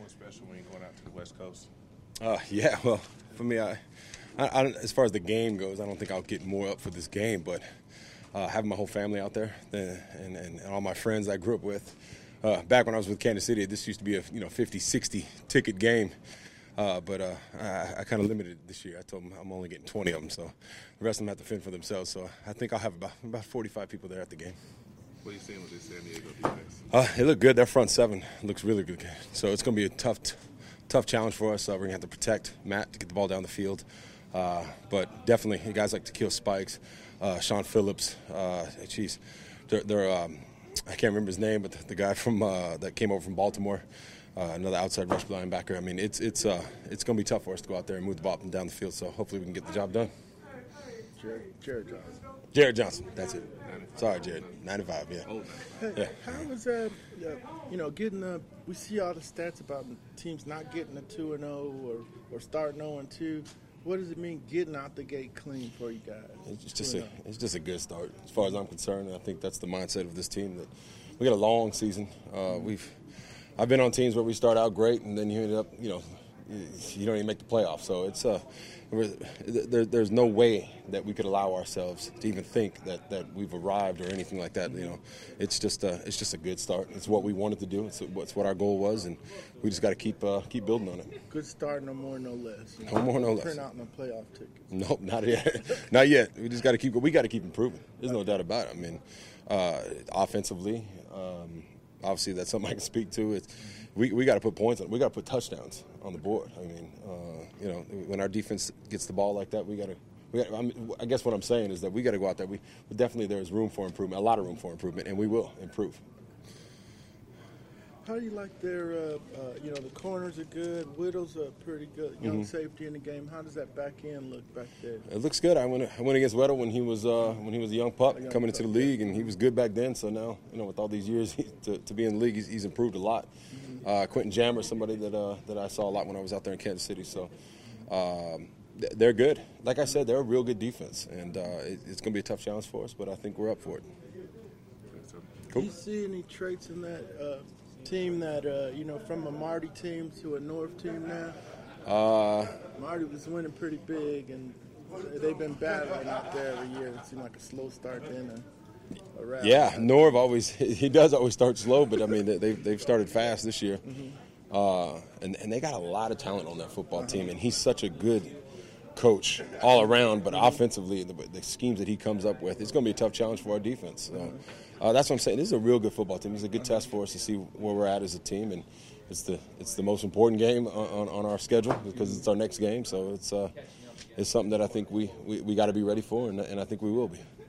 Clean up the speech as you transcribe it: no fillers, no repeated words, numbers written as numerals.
something special when you're going out to the West Coast? Yeah, well, for me, I as far as the game goes, I don't think I'll get more up for this game, but having my whole family out there and all my friends I grew up with, back when I was with Kansas City, this used to be a 50, 60 ticket game, but I kind of limited it this year. I told them I'm only getting 20 of them, so the rest of them have to fend for themselves. So I think I'll have about 45 people there at the game. What are you seeing with this San Diego defense? They look good. Their front seven looks really good. So it's going to be a tough challenge for us. We're going to have to protect Matt to get the ball down the field. But definitely, guys like Takil Spikes, Sean Phillips, they're I can't remember his name, but the guy from that came over from Baltimore, another outside rush linebacker. I mean, it's going to be tough for us to go out there and move the ball up and down the field. So hopefully we can get the job done. Jared Johnson. Jared Johnson, that's it. Sorry, Jared. 95, yeah. Hey, yeah. How was that, getting we see all the stats about teams not getting a 2-0 or starting 0-2. What does it mean getting out the gate clean for you guys? It's just a good start as far as I'm concerned. I think that's the mindset of this team, that we got a long season. I've been on teams where we start out great and then you end up, you don't even make the playoffs. So there's no way that we could allow ourselves to even think that we've arrived or anything like that. It's just a good start. It's what we wanted to do. It's what our goal was, and we just got to keep building on it. Good start, no more, no less. No more, no less. Print out no playoff tickets. Nope, not yet. Not yet. We just got to keep. We got to keep improving. There's no doubt about it. I mean, offensively, obviously that's something I can speak to. We got to put points on. We got to put touchdowns on the board. I mean, when our defense gets the ball like that, I guess what I'm saying is that we got to go out there. There's room for improvement, a lot of room for improvement, and we will improve. How do you like their, the corners are good, Whittle's are pretty good, young safety in the game. How does that back end look back there? It looks good. I went against Weddle when he was a young pup coming into the league, and he was good back then. So now, with all these years to be in the league, he's improved a lot. Quentin Jammer, somebody that I saw a lot when I was out there in Kansas City. So they're good. Like I said, they're a real good defense, and it's going to be a tough challenge for us, but I think we're up for it. Cool. Do you see any traits in that team that, from a Marty team to a Norv team now? Marty was winning pretty big, and they've been battling out there every year. It seemed like a slow start then. Yeah, Norv he does always start slow, but I mean they've started fast this year, and they got a lot of talent on that football team, and he's such a good coach all around. But offensively, the schemes that he comes up with, it's going to be a tough challenge for our defense. So that's what I'm saying. This is a real good football team. It's a good test for us to see where we're at as a team, and it's the most important game on our schedule because it's our next game. So it's something that I think we got to be ready for, and I think we will be.